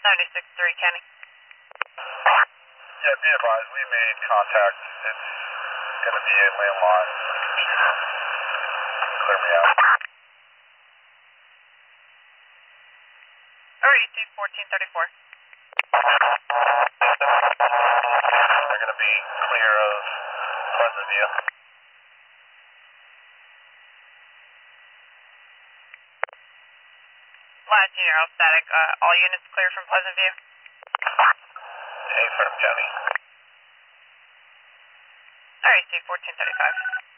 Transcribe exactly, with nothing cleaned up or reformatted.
seventy-six three, Kenny. Yeah, be advised, we made contact. It's going to be a landline for the computer. Clear me out. Alright, E T fourteen thirty-four. They're going to be clear of Pleasant View. Latitude aerostatic, uh, all units clear from Pleasant View. Affirm, County. Alright, E T fourteen thirty-five.